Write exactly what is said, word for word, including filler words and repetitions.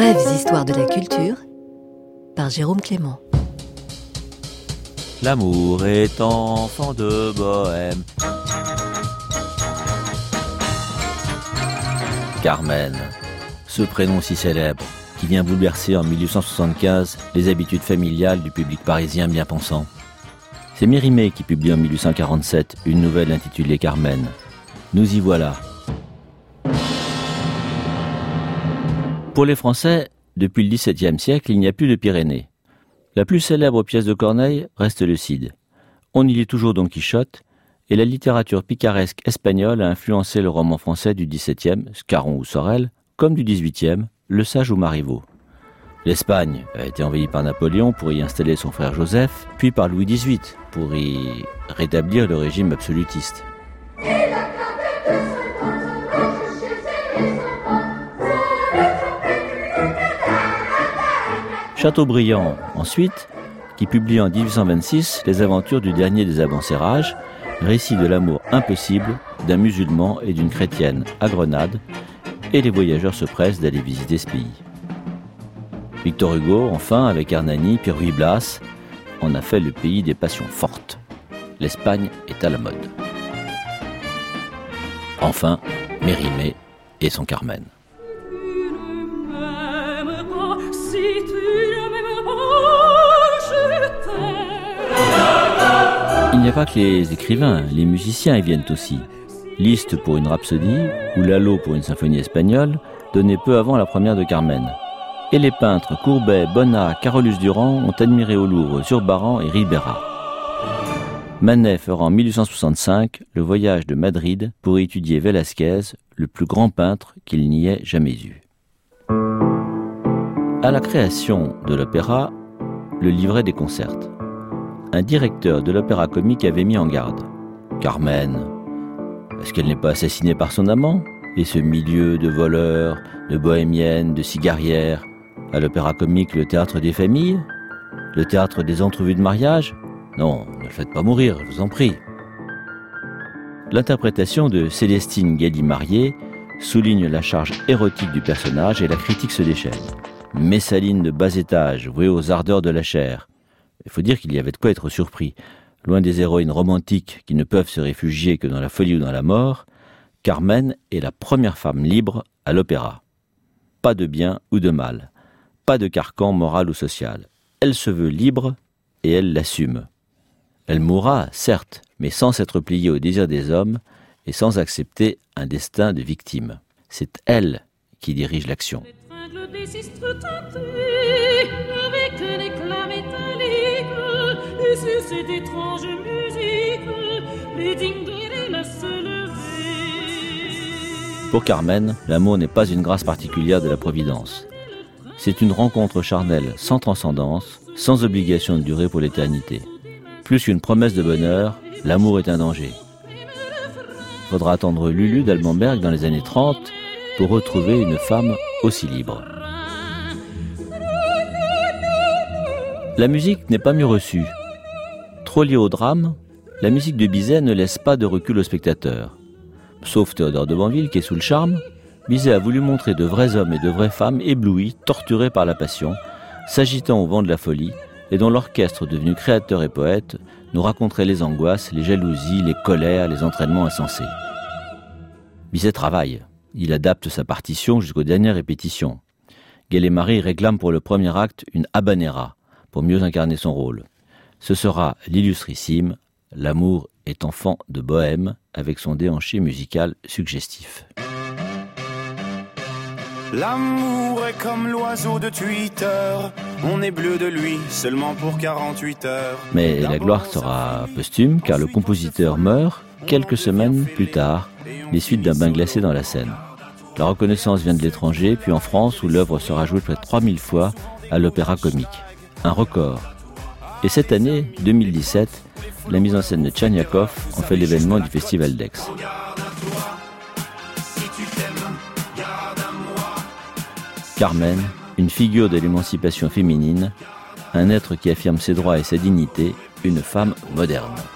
Brèves histoires de la culture par Jérôme Clément. L'amour est enfant de bohème. Carmen, ce prénom si célèbre, qui vient bouleverser en mille huit cent soixante-quinze les habitudes familiales du public parisien bien pensant. C'est Mérimée qui publie en mille huit cent quarante-sept une nouvelle intitulée Carmen. Nous y voilà. Pour les Français, depuis le dix-septième siècle, il n'y a plus de Pyrénées. La plus célèbre pièce de Corneille reste le Cid. On y lit toujours Don Quichotte, et la littérature picaresque espagnole a influencé le roman français du dix-septième, Scarron ou Sorel, comme du dix-huitième, Le Sage ou Marivaux. L'Espagne a été envahie par Napoléon pour y installer son frère Joseph, puis par Louis dix-huit pour y rétablir le régime absolutiste. Chateaubriand, ensuite, qui publie en dix-huit cent vingt-six Les aventures du dernier des Abencérages, récit de l'amour impossible d'un musulman et d'une chrétienne à Grenade, et les voyageurs se pressent d'aller visiter ce pays. Victor Hugo, enfin, avec Hernani, puis Ruy Blas, en a fait le pays des passions fortes. L'Espagne est à la mode. Enfin, Mérimée et son Carmen. Il n'y a pas que les écrivains, les musiciens y viennent aussi. Liszt pour une rhapsodie ou Lalo pour une symphonie espagnole, donnée peu avant la première de Carmen. Et les peintres Courbet, Bonnat, Carolus-Duran ont admiré au Louvre Zurbaran et Ribera. Manet fera en mille huit cent soixante-cinq le voyage de Madrid pour étudier Velázquez, le plus grand peintre qu'il n'y ait jamais eu. À la création de l'opéra, le livret déconcerte. Un directeur de l'opéra comique avait mis en garde. Carmen, est-ce qu'elle n'est pas assassinée par son amant? Et ce milieu de voleurs, de bohémiennes, de cigarières, à l'opéra comique, le théâtre des familles? Le théâtre des entrevues de mariage? Non, ne le faites pas mourir, je vous en prie. L'interprétation de Célestine Galli-Marié souligne la charge érotique du personnage et la critique se déchaîne. Messaline de bas étage, vouée aux ardeurs de la chair. Il faut dire qu'il y avait de quoi être surpris. Loin des héroïnes romantiques qui ne peuvent se réfugier que dans la folie ou dans la mort, Carmen est la première femme libre à l'opéra. Pas de bien ou de mal, pas de carcan moral ou social. Elle se veut libre et elle l'assume. Elle mourra, certes, mais sans s'être pliée au désir des hommes et sans accepter un destin de victime. C'est elle qui dirige l'action. Et sur cette étrange musique, les dingueries se lever. Pour Carmen, l'amour n'est pas une grâce particulière de la Providence. C'est une rencontre charnelle sans transcendance, sans obligation de durer pour l'éternité. Plus qu'une promesse de bonheur, l'amour est un danger. Il faudra attendre Lulu d'Albenberg dans les années trente pour retrouver une femme aussi libre. La musique n'est pas mieux reçue. Trop liée au drame, la musique de Bizet ne laisse pas de recul au spectateur. Sauf Théodore de Banville qui est sous le charme, Bizet a voulu montrer de vrais hommes et de vraies femmes éblouis, torturés par la passion, s'agitant au vent de la folie, et dont l'orchestre, devenu créateur et poète, nous raconterait les angoisses, les jalousies, les colères, les entraînements insensés. Bizet travaille. Il adapte sa partition jusqu'aux dernières répétitions. Galli-Marié réclame pour le premier acte une habanera, pour mieux incarner son rôle. Ce sera l'illustrissime « L'amour est enfant de bohème » avec son déhanché musical suggestif. L'amour est comme l'oiseau de Twitter, on est bleu de lui seulement pour quarante-huit heures. Mais la gloire sera posthume car le compositeur meurt quelques semaines plus tard, les suites d'un bain glacé dans la Seine. La reconnaissance vient de l'étranger, puis en France où l'œuvre sera jouée près de trois mille fois à l'opéra comique. Un record. Et cette année, deux mille dix-sept, la mise en scène de Tcherniakov en fait l'événement du Festival d'Aix. Carmen, une figure de l'émancipation féminine, un être qui affirme ses droits et sa dignité, une femme moderne.